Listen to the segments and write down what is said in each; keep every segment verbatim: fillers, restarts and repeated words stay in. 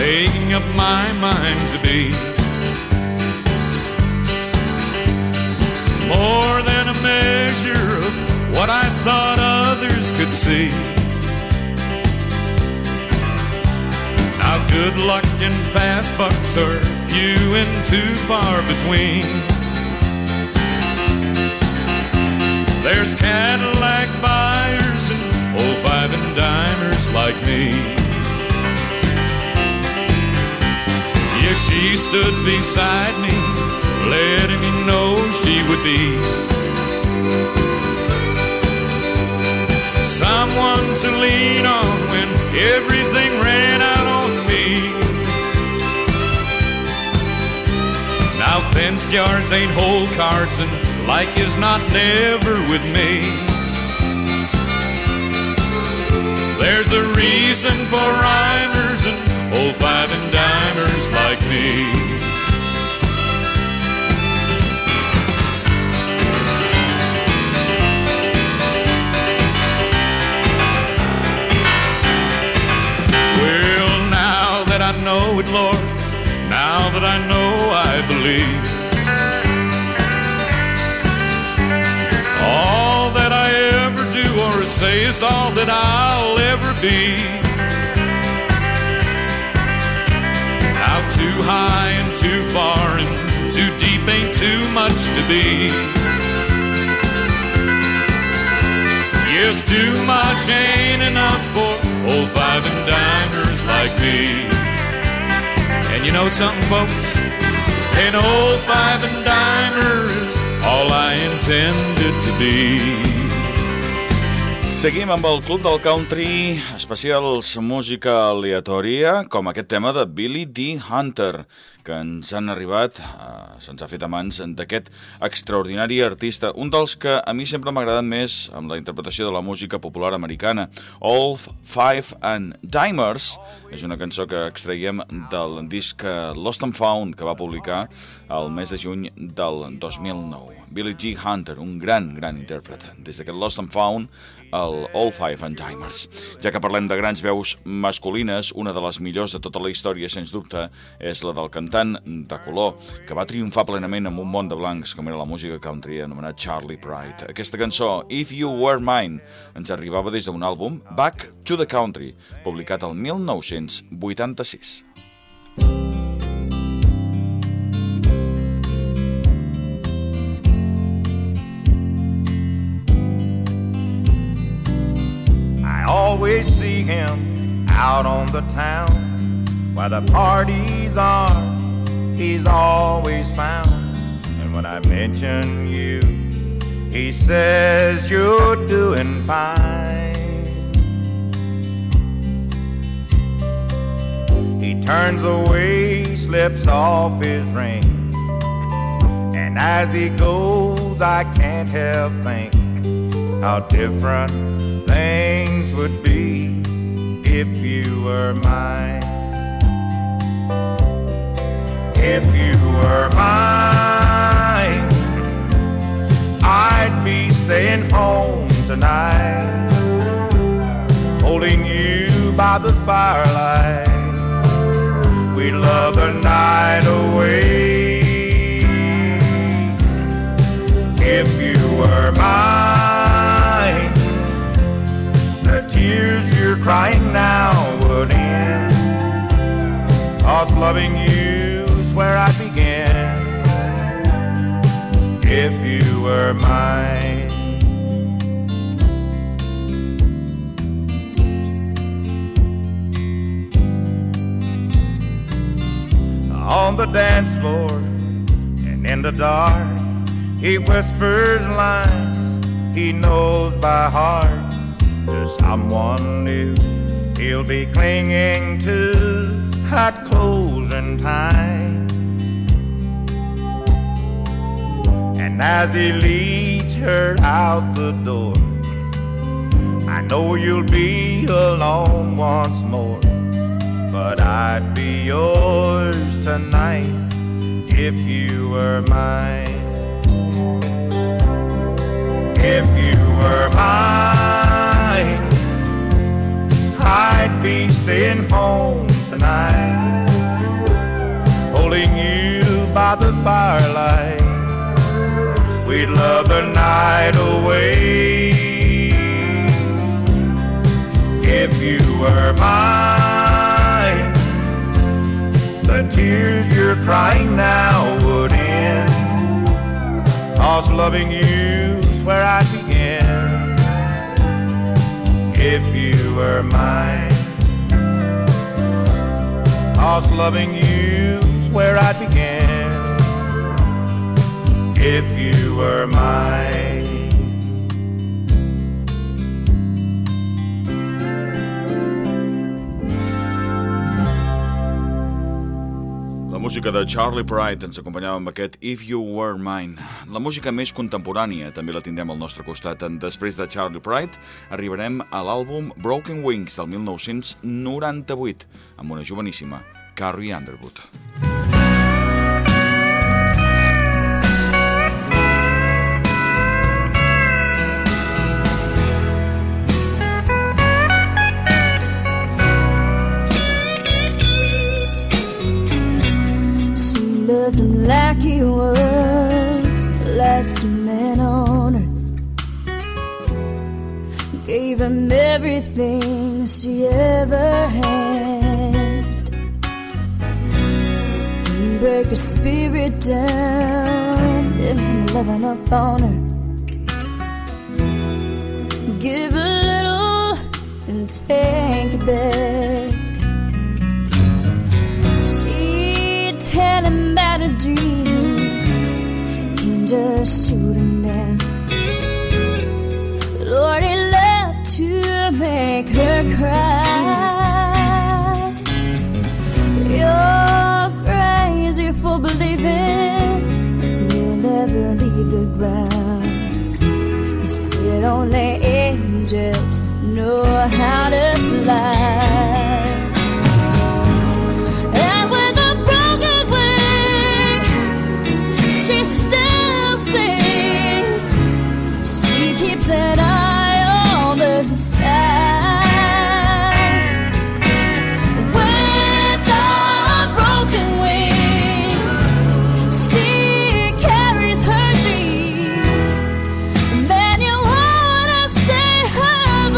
making up my mind to be more than a measure of what I thought others could see. Now good luck and fast bucks are few and too far between. There's Cadillac buyers and old five and dimers like me. Yeah, she stood beside me, letting me know she would be someone to lean on when everything ran out on me. Now fenced yards ain't whole cards and like is not never with me. There's a reason for rhymers and old five and dimers like me. Well, now that I know it, Lord, now that I know I believe, all that I ever do or say is all that I'll ever be. Now too high and too far and too deep ain't too much to be. Yes, too much ain't enough for old five and dimers like me. And you know something, folks? An old five and dimer is all I intended to be. Seguim amb el Club del Country, especials música aleatòria, com aquest tema de Billy D. Hunter, que ens han arribat, eh, se'ns ha fet a mans d'aquest extraordinari artista, un dels que a mi sempre m'ha agradat més amb la interpretació de la música popular americana. Old Five and Dimers és una cançó que extraiem del disc Lost and Found, que va publicar el mes de juny del dos mil nou. Billy D. Hunter, un gran, gran intèrpret. Des d'aquest Lost and Found, el Old Five and Dimers. Ja que parlem de grans veus masculines, una de les millors de tota la història, sens dubte, és la del cantant de color, que va triomfar plenament amb un món de blancs, com era la música country, anomenat Charlie Pride. Aquesta cançó, If You Were Mine, ens arribava des d'un àlbum, Back to the Country, publicat el mil nou-cents vuitanta-sis. Always see him out on the town where the parties are, he's always found. And when I mention you, he says you're doing fine. He turns away, slips off his ring, and as he goes I can't help think how different things would be if you were mine. If you were mine, I'd be staying home tonight, holding you by the firelight. We'd love the night away. If you were mine, the tears you're crying now would end, 'cause loving you's where I began. If you were mine. On the dance floor and in the dark, he whispers lines he knows by heart to someone new he'll be clinging to at closing time. And as he leads her out the door, I know you'll be alone once more, but I'd be yours tonight if you were mine. If you were mine, I'd be staying home tonight, by the firelight, we'd love the night away. If you were mine, the tears you're crying now would end, 'cause loving you's where I begin. If you were mine, 'cause loving you's where I begin. If you were mine. La música de Charlie Pride ens acompanyava amb aquest If You Were Mine. La música més contemporània també la tindrem al nostre costat. Després de Charlie Pride arribarem a l'àlbum Broken Wings del mil nou-cents noranta-vuit amb una joveníssima Carrie Underwood. Loved him like he was the last man on earth. Gave him everything she ever had. He'd break her spirit down, then come loving up on her. Give a little and take it back. Tell him about her dreams, he'd just shoot him down. Lord, he loved to make her cry. You're crazy for believing you'll never leave the ground. He said only angels know how to fly. An eye on the sky. With a broken wing, she carries her dreams. Man, you wanna save her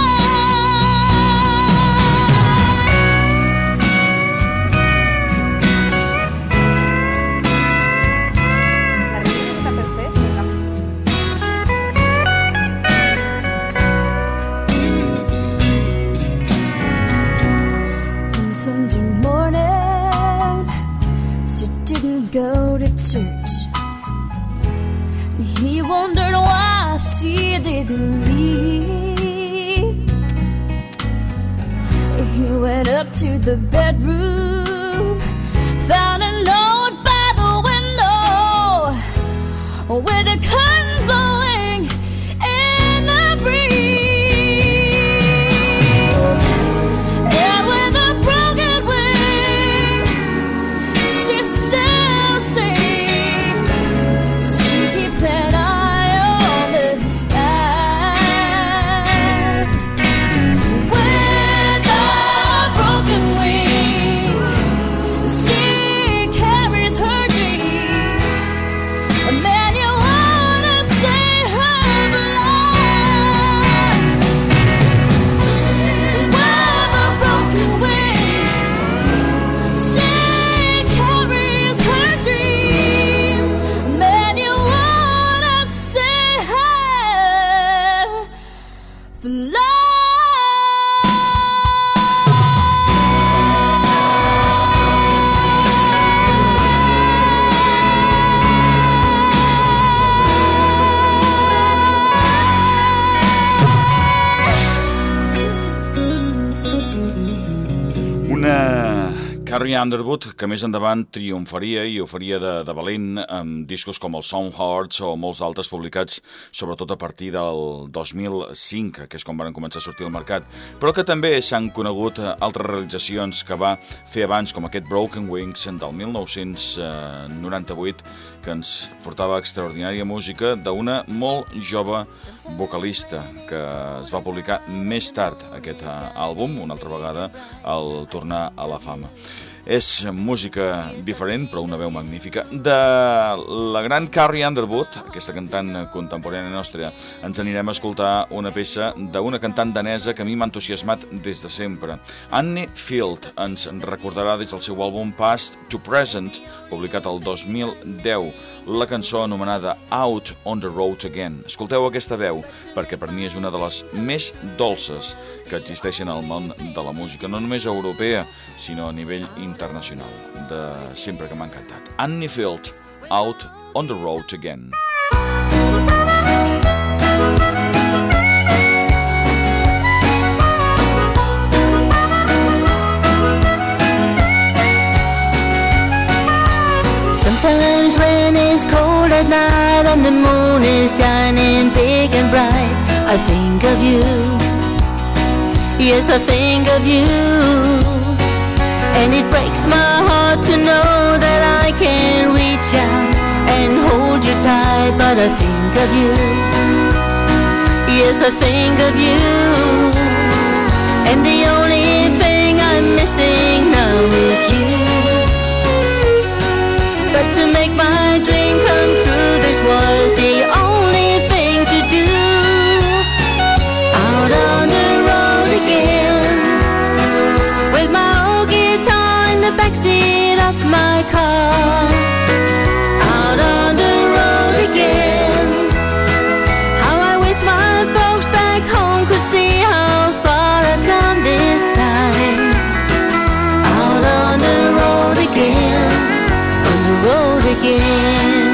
go to church. He wondered why she didn't leave. He went up to the bedroom, found a note by the window with the curtains blowing in the breeze. And with a broken wing, she still an eye on the sky. With a broken wing, she carries her dreams. A man, you wanna save her life. With a broken wing, she carries her dreams. A man, you Carrie Underwood, que més endavant triomfaria i ho faria de, de valent amb discos com el Sound Hearts o molts altres publicats sobretot a partir del dos mil cinc, que és quan van començar a sortir al mercat, però que també s'han conegut altres realitzacions que va fer abans, com aquest Broken Wings del mil nou-cents noranta-vuit, que ens portava extraordinària música d'una molt jove vocalista que es va publicar més tard aquest àlbum, una altra vegada al tornar a la fama. És música diferent, però una veu magnífica. De la gran Carrie Underwood, aquesta cantant contemporània nostra, ens anirem a escoltar una peça d'una cantant danesa que a mi m'ha entusiasmat des de sempre. Annie Field ens recordarà des del seu àlbum Past to Present, publicat el dos mil deu, la cançó anomenada Out on the Road Again. Escolteu aquesta veu, perquè per mi és una de les més dolces que existeixen al món de la música, no només europea, sinó a nivell internacional, de sempre que m'ha encantat. Annie Field, Out on the Road Again. Sometimes when it's cold at night and the moon is shining big and bright, I think of you. Yes, I think of you. And it breaks my heart to know that I can't reach out and hold you tight, but I think of you. Yes, I think of you. And the only thing I'm missing now is you. But to make my dream come true, this was the only thing to do. Out on the road again, with my old guitar in the backseat of my car. Out on the road again. How I wish my folks back home could see how far I've come this time. Out on the road again, road again.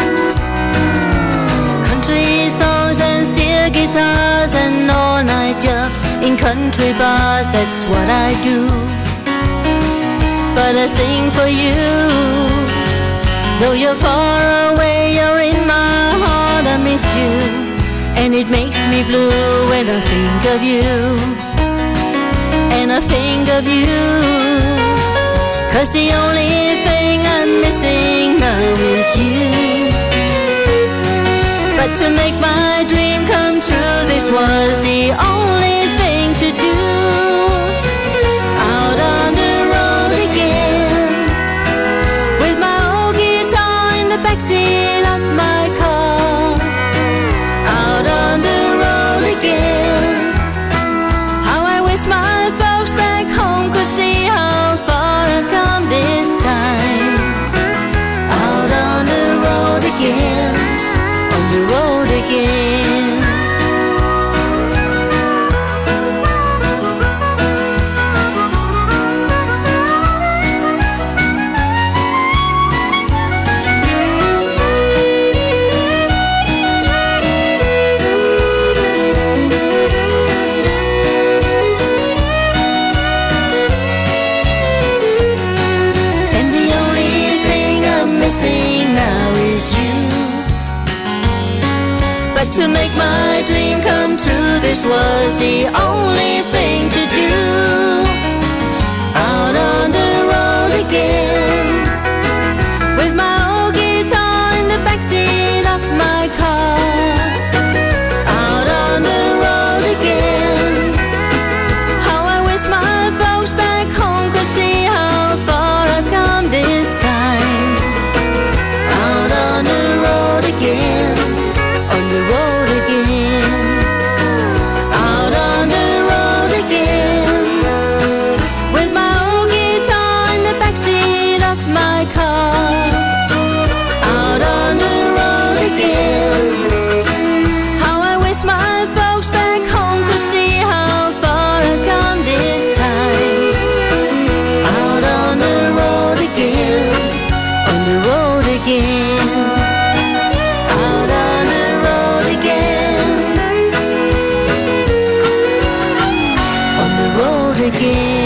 Country songs and steel guitars and all-night jobs in country bars, that's what I do. But I sing for you. Though you're far away, you're in my heart, I miss you. And it makes me blue when I think of you. And I think of you. 'Cause the only thing I'm missing now is you. But to make my dream come true, this was the only thing to do. Out on the road again, with my old guitar in the backseat of my car. Out on the road again. How I wish my folks back home could see how far I've come this time. Out on the road again, on the road again. To make my dream come true, this was the only thing to do. Out on the road again, with my old guitar in the backseat of my car. Out on the road again. How I wish my folks back home could see how far I've come this time. Out on the road again, on the road again. Out on the road again, with my old guitar in the backseat of my car. Out on the road again. How I wish my folks back home could see how far I've come this time. Out on the road again, on the road again. Out on the road again, on the road again.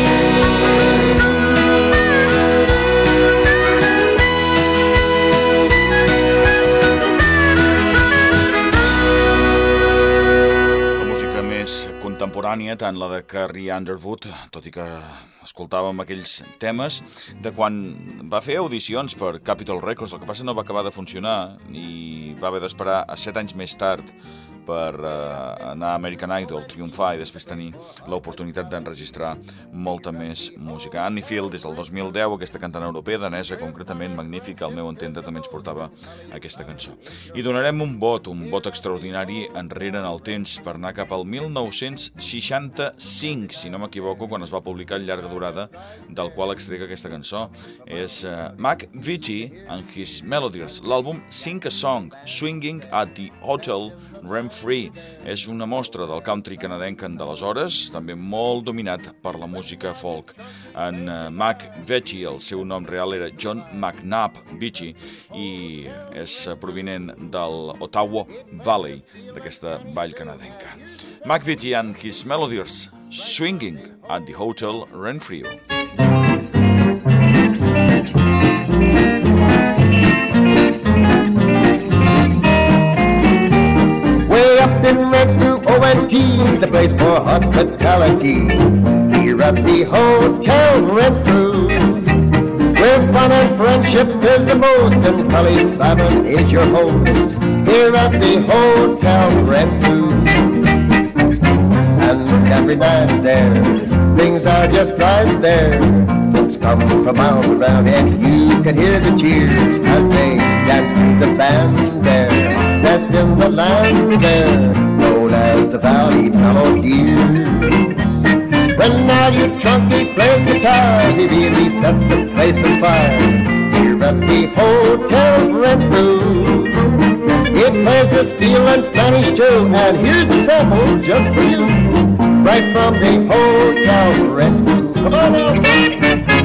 La música més contemporània, tant la de Carrie Underwood, tot i que escoltàvem aquells temes de quan va fer audicions per Capitol Records. El que passa no va acabar de funcionar i va haver d'esperar a set anys més tard per uh, anar a American Idol, triomfar i després tenir l'oportunitat d'enregistrar molta més música. Annie Field, des del dos mil deu, aquesta cantant europea, danesa, concretament magnífica, al meu entendre també ens portava aquesta cançó. I donarem un vot, un vot extraordinari enrere en el temps per anar cap al mil nou-cents seixanta-cinc, si no m'equivoco, quan es va publicar el llarga durada del qual extrega aquesta cançó. És uh, Mac Vitti and His Melodies, l'àlbum Sing a Song, Swinging at the Hotel Renfrew. És una mostra del country canadenc d'aleshores, també molt dominat per la música folk. En uh, Mac Vitti, el seu nom real era John McNabb Vitti, i és provinent del Ottawa Valley, d'aquesta vall canadenca. Mac Vitti and His Melodies, Swinging at the Hotel Renfrew. Way up in Renfrew, O N T, the place for hospitality, here at the Hotel Renfrew, where fun and friendship is the most, and Cully Simon is your host, here at the Hotel Renfrew. And every night there, things are just right there. Folks come from miles around, and you can hear the cheers as they dance to the band there, best in the land there, known as the Valley Melodies. When Matty Trunky plays guitar, he really sets the place on fire, here at the Hotel Renfrew. He plays the steel and Spanish too, and here's a sample just for you, right from the Hotel Renfrew. Come on now.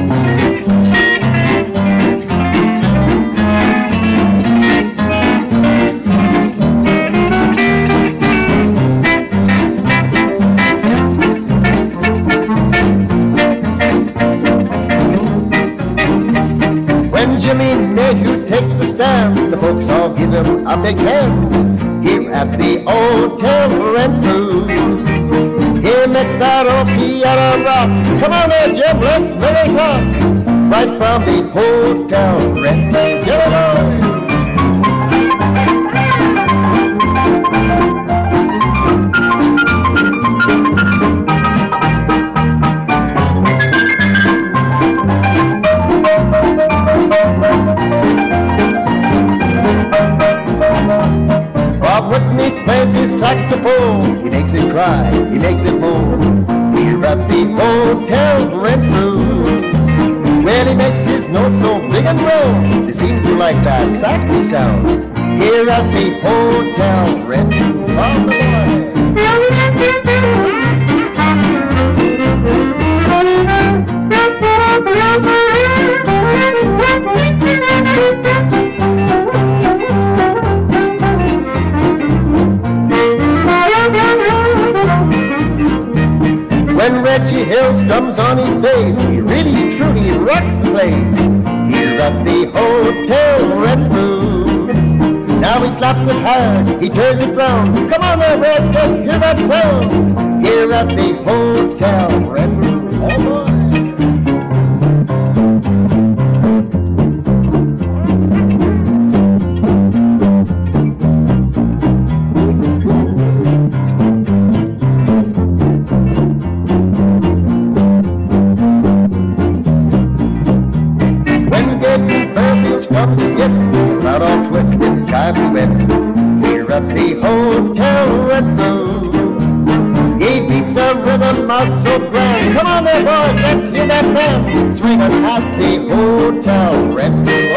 Jimmy Mayhew takes the stand, the folks all give him a big hand, here at the Hotel Renfrew. He makes that old piano rock. Come on there, Jim, let's make it talk, right from the Hotel Renfrew. Get along. Bob Whitney plays his saxophone, he makes it cry, he makes it moan, here at the Hotel Renfrew. Well, he makes his notes so big and low, they seem to like that saxy sound, here at the Hotel Renfrew. On the way. When Reggie Hill strums on his bass, he really truly rocks the place, here at the Hotel Renfrew. Now he slaps it hard, he turns it round. Come on there, Reg, let's hear that sound, here at the Hotel Renfrew. Oh boy. Comes his hip, crowd all twisted, jive to it, here at the Hotel Renfrew. He beats the rhythm out so grand. Come on there, boys, let's hear that band, swinging at the Hotel Renfrew.